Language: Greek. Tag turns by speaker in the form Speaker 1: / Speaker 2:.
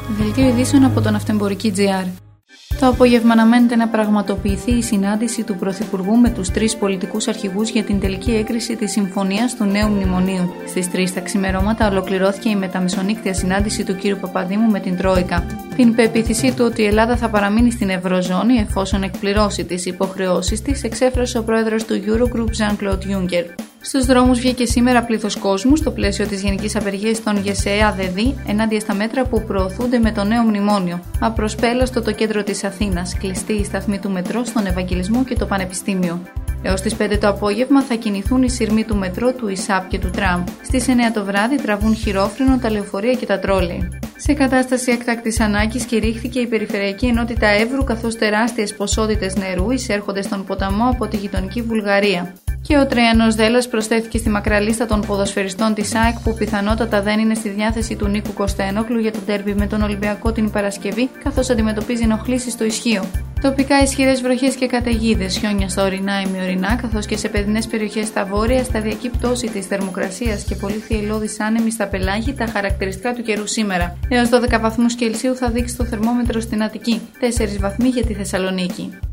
Speaker 1: Δελτίο ειδήσεων από τον Αυτεμπορική.gr. Το απόγευμα αναμένεται να πραγματοποιηθεί η συνάντηση του Πρωθυπουργού με τους τρεις πολιτικούς αρχηγούς για την τελική έγκριση της συμφωνίας του νέου μνημονίου. Στις 3 τα ξημερώματα ολοκληρώθηκε η μεταμεσονύκτια συνάντηση του κ. Παπαδήμου με την Τρόικα. Την πεποίθησή του ότι η Ελλάδα θα παραμείνει στην Ευρωζώνη εφόσον εκπληρώσει τις υποχρεώσεις της, εξέφρασε ο πρόεδρος του Eurogroup Jean-Claude Juncker. Στους δρόμους βγήκε σήμερα πλήθος κόσμου στο πλαίσιο της γενικής απεργίας των ΓΕΣΕΑΔΔ ενάντια στα μέτρα που προωθούνται με το νέο μνημόνιο. Απροσπέλαστο το κέντρο της Αθήνας, κλειστή η σταθμή του μετρό στον Ευαγγελισμό και το Πανεπιστήμιο. Έως τις 5 το απόγευμα θα κινηθούν οι σειρμοί του μετρό, του ΙΣΑΠ και του τραμ. Στις 9 το βράδυ τραβούν χειρόφρενο τα λεωφορεία και τα τρόλεϊ. Σε κατάσταση έκτακτης ανάγκης κηρύχθηκε η Περιφερειακή Ενότητα Εύρου, καθώς τεράστιες ποσότητες νερού εισέρχονται στον ποταμό από τη γειτονική Βουλγαρία. Και ο Τρεανός Δέλλας προσθέθηκε στη μακρά λίστα των ποδοσφαιριστών της ΑΕΚ που πιθανότατα δεν είναι στη διάθεση του Νίκου Κωστένογλου για το ντέρμπι με τον Ολυμπιακό την Παρασκευή, καθώς αντιμετωπίζει ενοχλήσεις στο Ισχύο. Τοπικά ισχυρές βροχές και καταιγίδες, χιόνια στα ορεινά ημιορεινά, καθώς και σε παιδινές περιοχές στα βόρεια, σταδιακή πτώση της θερμοκρασίας και πολύ θυελλώδης άνεμη στα πελάγη, τα χαρακτηριστικά του καιρού σήμερα. Έως 12 βαθμούς Κελσίου θα δείξει το θερμόμετρο στην Αττική, 4 βαθμοί για τη Θεσσαλονίκη.